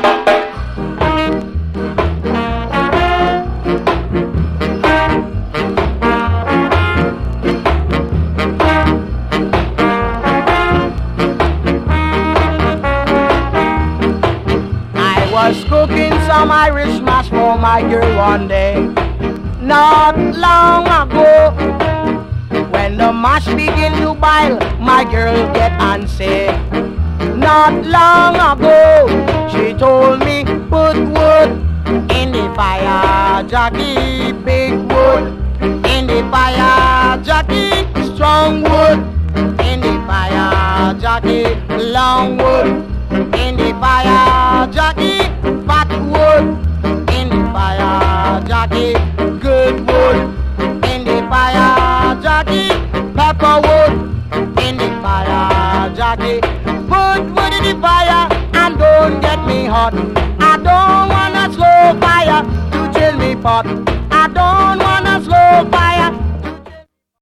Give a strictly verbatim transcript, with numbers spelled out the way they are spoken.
Was cooking some Irish mash for my girl one day, not long ago. When the mash begin to boil, my girl get antsy. Not long ago, she told me, put wood in the fire, Jackie, big wood in the fire, Jackie, strong wood in the fire, Jackie, long wood in the fire, Jackie, fat wood in the fire, Jackie, good wood in the fire, Jackie, pepper wood in the fire, Jackie, put wood in the fire and don't get me hot. I don't want a slow fire to chill me pot. I don't want